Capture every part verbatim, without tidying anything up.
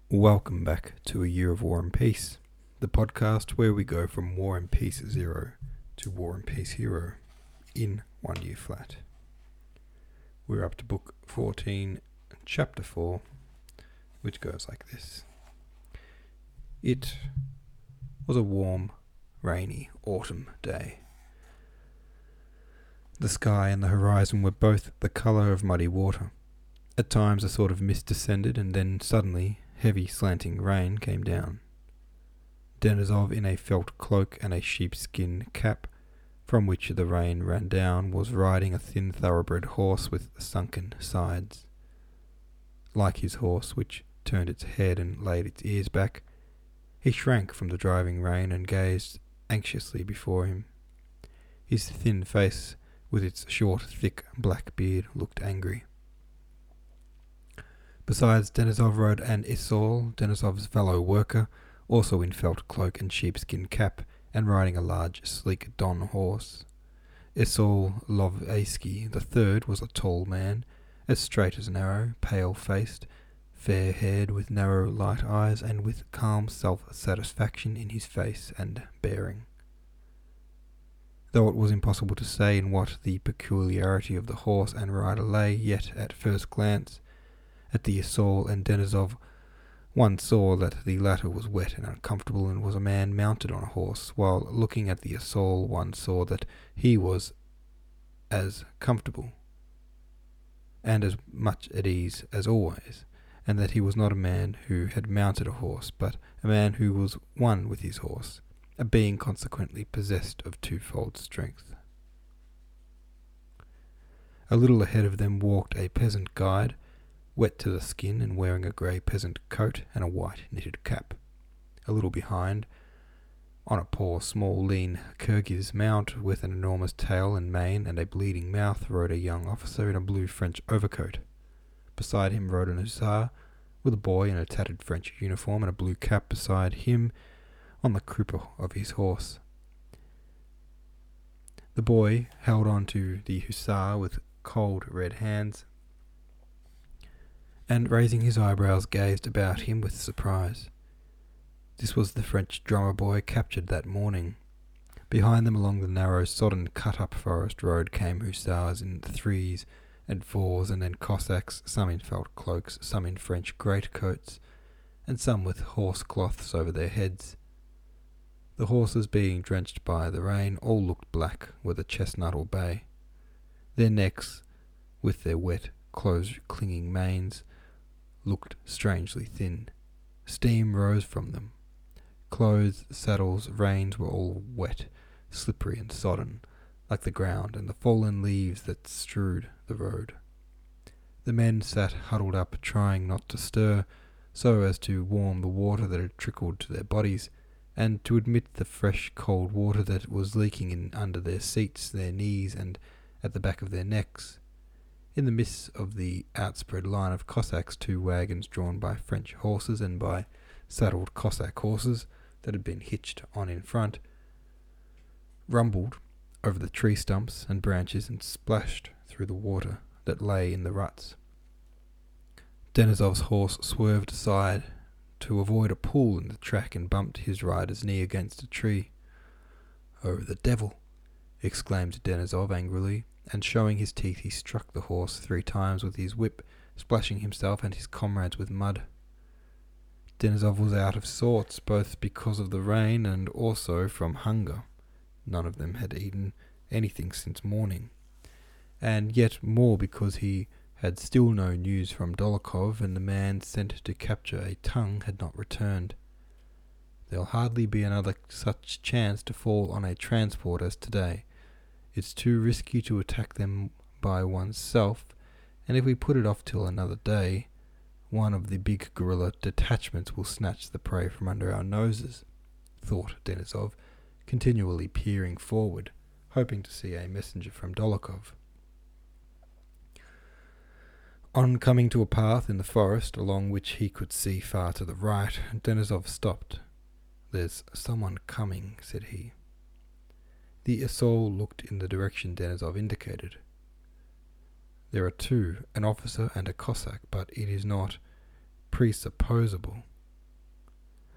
Welcome back to A Year of War and Peace, the podcast where we go from War and Peace Zero to War and Peace Hero in one year flat. We're up to book fourteen, chapter four, which goes like this. It was a warm, rainy autumn day. The sky and the horizon were both the colour of muddy water. At times a sort of mist descended, and then suddenly heavy slanting rain came down. Denisov, in a felt cloak and a sheepskin cap, from which the rain ran down, was riding a thin thoroughbred horse with sunken sides. Like his horse, which turned its head and laid its ears back, he shrank from the driving rain and gazed anxiously before him. His thin face, with its short, thick black beard, looked angry. Besides Denisov rode an Issaul, Denisov's fellow worker, also in felt cloak and sheepskin cap, and riding a large, sleek Don horse. Issaul Lovaisky the third was a tall man, as straight as an arrow, pale-faced, fair-haired, with narrow, light eyes, and with calm self-satisfaction in his face and bearing. Though it was impossible to say in what the peculiarity of the horse and rider lay, yet at first glance at the Issaul and Denisov, one saw that the latter was wet and uncomfortable and was a man mounted on a horse, while looking at the Issaul one saw that he was as comfortable and as much at ease as always, and that he was not a man who had mounted a horse, but a man who was one with his horse, a being consequently possessed of twofold strength. A little ahead of them walked a peasant guide, wet to the skin and wearing a grey peasant coat and a white knitted cap. A little behind, on a poor, small, lean Kirghiz mount with an enormous tail and mane and a bleeding mouth, rode a young officer in a blue French overcoat. Beside him rode an hussar, with a boy in a tattered French uniform and a blue cap beside him on the crouper of his horse. The boy held on to the hussar with cold red hands, and raising his eyebrows gazed about him with surprise. This was the French drummer boy captured that morning. Behind them along the narrow, sodden, cut-up forest road came hussars in threes and fours, and then Cossacks, some in felt cloaks, some in French greatcoats, and some with horse cloths over their heads. The horses, being drenched by the rain, all looked black, whether chestnut or bay. Their necks, with their wet, close-clinging manes, looked strangely thin. Steam rose from them. Clothes, saddles, reins were all wet, slippery and sodden, like the ground and the fallen leaves that strewed the road. The men sat huddled up, trying not to stir, so as to warm the water that had trickled to their bodies, and to admit the fresh cold water that was leaking in under their seats, their knees, and at the back of their necks. In the midst of the outspread line of Cossacks, two wagons drawn by French horses and by saddled Cossack horses that had been hitched on in front, rumbled over the tree stumps and branches and splashed through the water that lay in the ruts. Denisov's horse swerved aside to avoid a pool in the track and bumped his rider's knee against a tree. "Oh, the devil!" exclaimed Denisov angrily, and showing his teeth he struck the horse three times with his whip, splashing himself and his comrades with mud. Denisov was out of sorts, both because of the rain and also from hunger. None of them had eaten anything since morning, and yet more because he had still no news from Dolokhov, and the man sent to capture a tongue had not returned. There'll hardly be another such chance to fall on a transport as today. It's too risky to attack them by oneself, and if we put it off till another day, one of the big guerrilla detachments will snatch the prey from under our noses, thought Denisov, continually peering forward, hoping to see a messenger from Dolokhov. On coming to a path in the forest, along which he could see far to the right, Denisov stopped. "There's someone coming," said he. The Issaul looked in the direction Denisov indicated. There are two, an officer and a Cossack, but it is not presupposable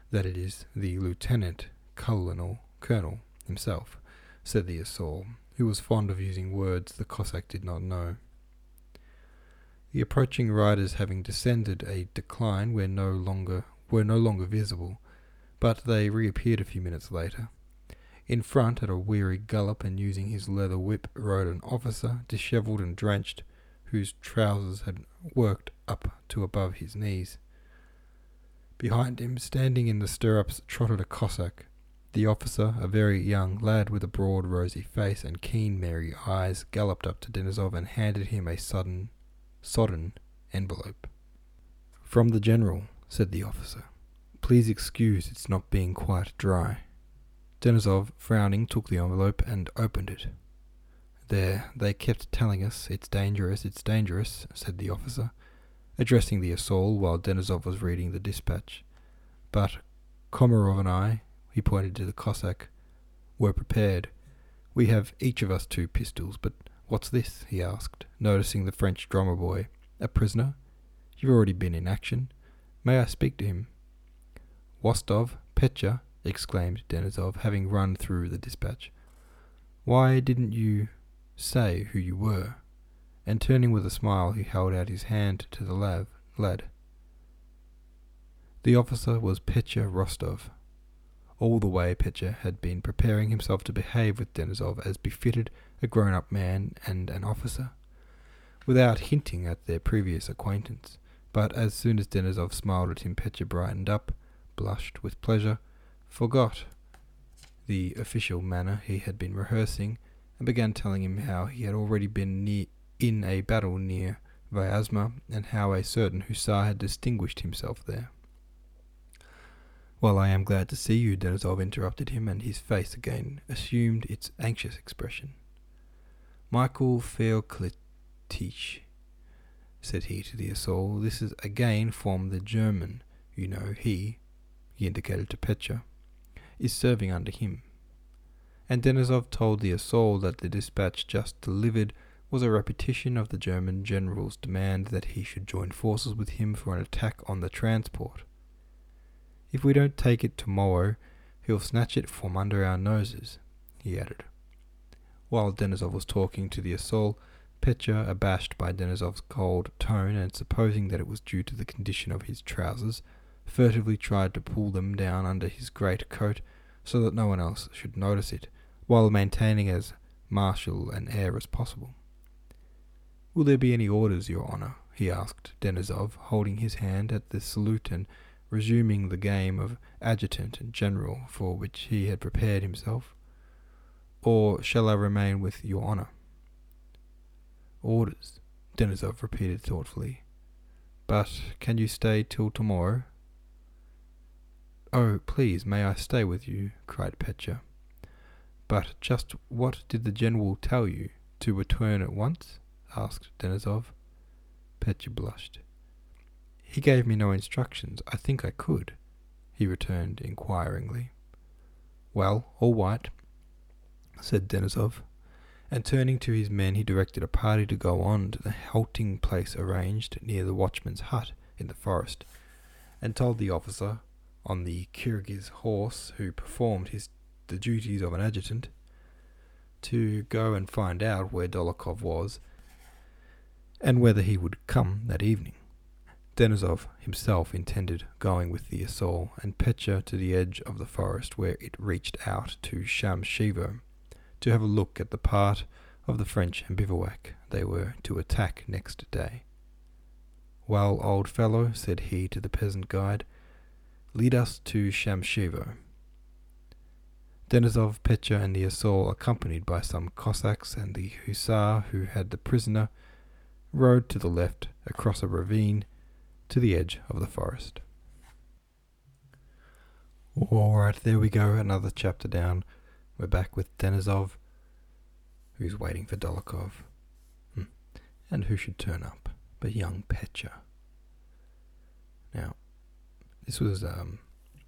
that it is the lieutenant colonel colonel himself, said the Esaul, who was fond of using words the Cossack did not know. The approaching riders, having descended a decline, were no longer were no longer visible, but they reappeared a few minutes later. In front, at a weary gallop and using his leather whip, rode an officer, dishevelled and drenched, whose trousers had worked up to above his knees. Behind him, standing in the stirrups, trotted a Cossack. The officer, a very young lad with a broad rosy face and keen merry eyes, galloped up to Denísov and handed him a sudden, sodden envelope. "From the general," said the officer. "Please excuse its not being quite dry." Denísov, frowning, took the envelope and opened it. "There, they kept telling us, it's dangerous, it's dangerous," said the officer, addressing the Esaul while Denísov was reading the dispatch. "But Komarov and I," he pointed to the Cossack, "were prepared. We have each of us two pistols, but what's this?" he asked, noticing the French drummer boy. "A prisoner? You've already been in action. May I speak to him?" "Wostov, Pétya," exclaimed Denísov, having run through the dispatch. "Why didn't you say who you were?" And turning with a smile, he held out his hand to the lav, lad. The officer was Pétya Rostov. All the way Pétya had been preparing himself to behave with Denísov as befitted a grown-up man and an officer, without hinting at their previous acquaintance. But as soon as Denísov smiled at him, Pétya brightened up, blushed with pleasure, forgot the official manner he had been rehearsing, and began telling him how he had already been near, in a battle near Vyázma, and how a certain hussar had distinguished himself there. "Well, I am glad to see you," Denísov interrupted him, and his face again assumed its anxious expression. "Michael Feoklitich," said he to the Esaul, "this is again from the German. You know, he," he indicated to Pétya, "is serving under him." And Denísov told the Esaul that the dispatch just delivered was a repetition of the German general's demand that he should join forces with him for an attack on the transport. "If we don't take it tomorrow, he'll snatch it from under our noses," he added. While Denísov was talking to the Esaul, Pétya, abashed by Denísov's cold tone and supposing that it was due to the condition of his trousers, furtively tried to pull them down under his great coat so that no one else should notice it, while maintaining as martial an air as possible. "Will there be any orders, your honor?" he asked Denísov, holding his hand at the salute and resuming the game of adjutant and general for which he had prepared himself. "Or shall I remain with your honor?" "Orders," Denísov repeated thoughtfully. "But can you stay till tomorrow?" "Oh, please, may I stay with you?" cried Pétya. "But just what did the general tell you? To return at once?" asked Denísov. Pétya blushed. "He gave me no instructions. I think I could," he returned inquiringly. "Well, all right," said Denísov, and turning to his men he directed a party to go on to the halting place arranged near the watchman's hut in the forest, and told the officer on the Kirghiz horse, who performed his the duties of an adjutant, to go and find out where Dólokhov was and whether he would come that evening. Denísov himself intended going with the Esaul and Pétya to the edge of the forest where it reached out to Shamshevo, to have a look at the part of the French bivouac they were to attack next day. "Well, old fellow," said he to the peasant guide, "lead us to Shamshevo." Denísov, Pétya, and the Esaul, accompanied by some Cossacks and the hussar who had the prisoner, rode to the left across a ravine to the edge of the forest. Alright, there we go, another chapter down. We're back with Denísov, who's waiting for Dólokhov. Hmm. And who should turn up but young Pétya. Now, this was um,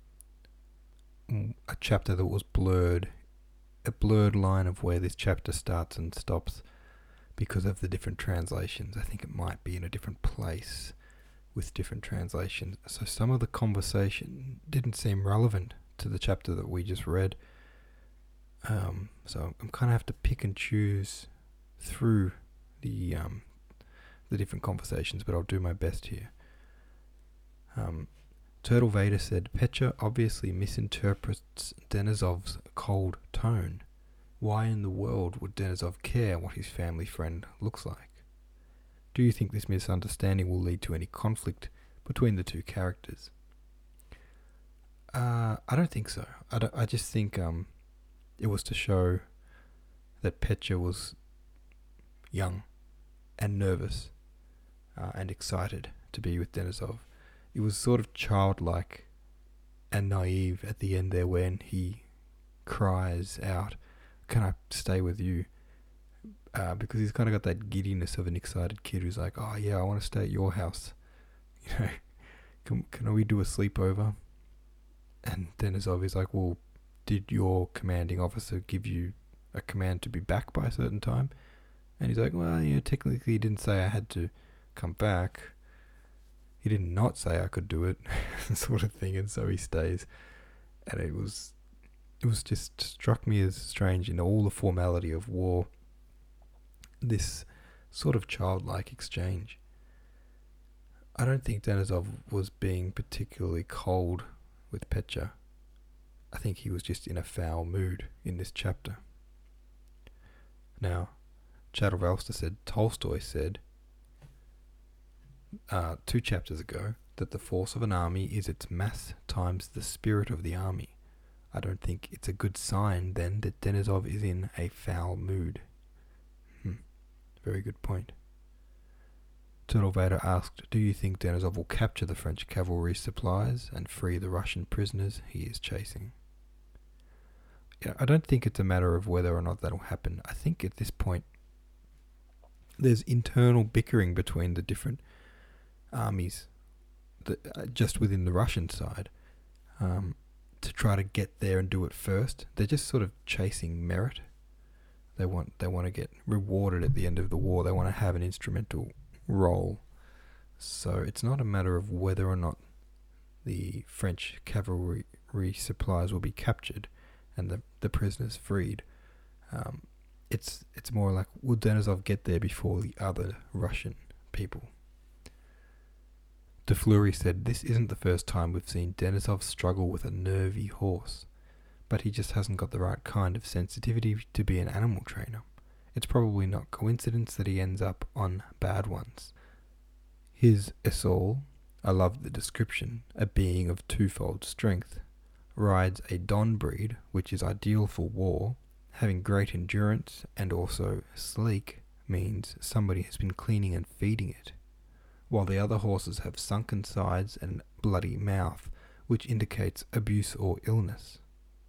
a chapter that was blurred, a blurred line of where this chapter starts and stops because of the different translations. I think it might be in a different place with different translations. So some of the conversation didn't seem relevant to the chapter that we just read. Um, so I'm kind of have to pick and choose through the um, the different conversations, but I'll do my best here. Um, Turtle Vader said, Petya obviously misinterprets Denisov's cold tone. Why in the world would Denisov care what his family friend looks like? Do you think this misunderstanding will lead to any conflict between the two characters? Uh, I don't think so. I, don't, I just think um, it was to show that Petya was young and nervous uh, and excited to be with Denisov. It was sort of childlike and naive at the end there when he cries out, "Can I stay with you?" Uh, because he's kind of got that giddiness of an excited kid who's like, "Oh yeah, I want to stay at your house. You know, can can we do a sleepover?" And Denisov is like, "Well, did your commanding officer give you a command to be back by a certain time?" And he's like, "Well, yeah, technically he didn't say I had to come back. He did not say I could do it," sort of thing. And so he stays. And it was, it was just struck me as strange in all the formality of war. This sort of childlike exchange. I don't think Denisov was being particularly cold with Petya. I think he was just in a foul mood in this chapter. Now, Chattervalster said, Tolstoy said, uh, two chapters ago, that the force of an army is its mass times the spirit of the army. I don't think it's a good sign, then, that Denisov is in a foul mood. Hmm. Very good point. Turtle Vader asked, do you think Denisov will capture the French cavalry supplies and free the Russian prisoners he is chasing? Yeah, I don't think it's a matter of whether or not that'll happen. I think at this point there's internal bickering between the different armies, the, uh, just within the Russian side, um, to try to get there and do it first. They're just sort of chasing merit. They want they want to get rewarded at the end of the war. They want to have an instrumental role. So it's not a matter of whether or not the French cavalry supplies will be captured and the, the prisoners freed. Um, it's it's more like, will Denisov get there before the other Russian people? De Fleury said, this isn't the first time we've seen Denisov struggle with a nervy horse, but he just hasn't got the right kind of sensitivity to be an animal trainer. It's probably not coincidence that he ends up on bad ones. His Esau, I love the description, a being of twofold strength, rides a Don breed, which is ideal for war. Having great endurance and also sleek means somebody has been cleaning and feeding it, while the other horses have sunken sides and bloody mouth, which indicates abuse or illness.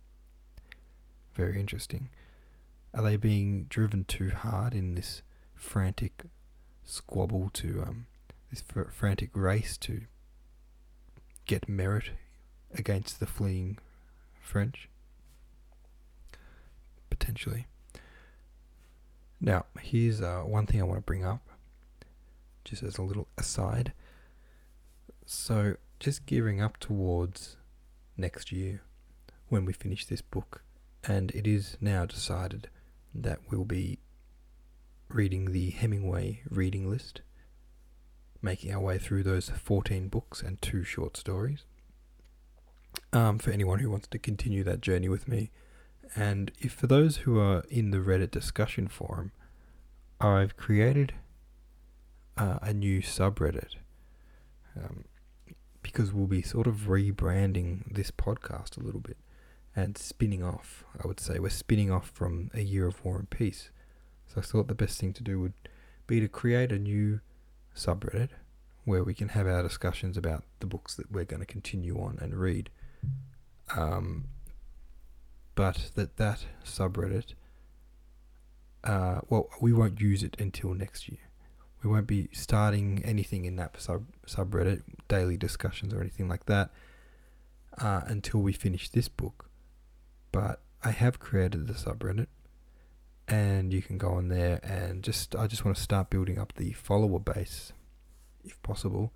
Very interesting. Are they being driven too hard in this frantic squabble to, um, this fr- frantic race to get merit against the fleeing French? Potentially. Now, here's uh, one thing I want to bring up, just as a little aside. So, just gearing up towards next year, when we finish this book, and it is now decided that we'll be reading the Hemingway reading list, making our way through those fourteen books and two short stories. Um, for anyone who wants to continue that journey with me, and if for those who are in the Reddit discussion forum, I've created uh, a new subreddit, um, because we'll be sort of rebranding this podcast a little bit and spinning off. I would say we're spinning off from A Year of War and Peace. So I thought the best thing to do would be to create a new subreddit where we can have our discussions about the books that we're going to continue on and read. Um, but that that subreddit, uh, well, we won't use it until next year. We won't be starting anything in that sub subreddit, daily discussions or anything like that, uh, until we finish this book. But I have created the subreddit, and you can go on there and just, I just want to start building up the follower base, if possible,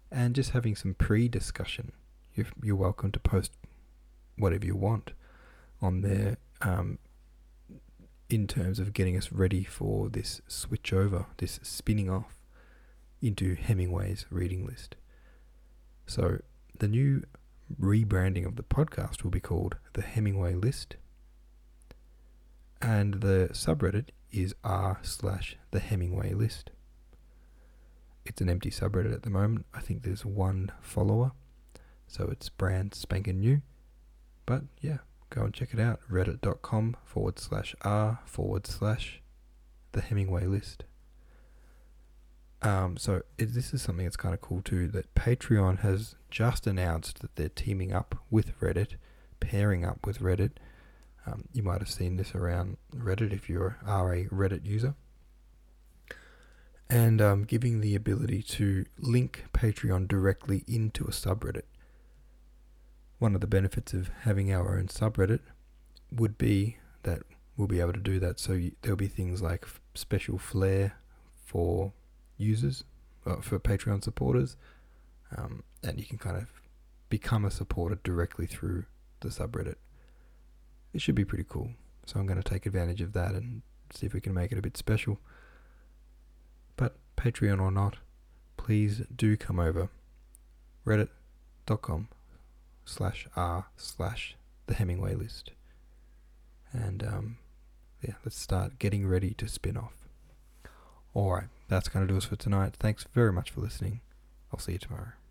and just having some pre-discussion. You're, you're welcome to post whatever you want on there um, in terms of getting us ready for this switch over, this spinning off into Hemingway's reading list. So the new rebranding of the podcast will be called the Hemingway List, and the subreddit is r slash the Hemingway List. It's an empty subreddit at the moment. I think there's one follower, so it's brand spanking new. But yeah, go and check it out. Reddit.com forward slash r forward slash the Hemingway List. Um, so it, this is something that's kind of cool too, that Patreon has just announced that they're teaming up with Reddit, pairing up with Reddit. Um, you might have seen this around Reddit if you are a Reddit user. And um, giving the ability to link Patreon directly into a subreddit. One of the benefits of having our own subreddit would be that we'll be able to do that. So you, there'll be things like f- special flair for users, uh, for Patreon supporters, um, and you can kind of become a supporter directly through the subreddit. It should be pretty cool. So I'm going to take advantage of that and see if we can make it a bit special. But Patreon or not, please do come over. Reddit.com slash r slash the Hemingway List. And um, yeah, let's start getting ready to spin off. Alright, that's going to do us for tonight. Thanks very much for listening. I'll see you tomorrow.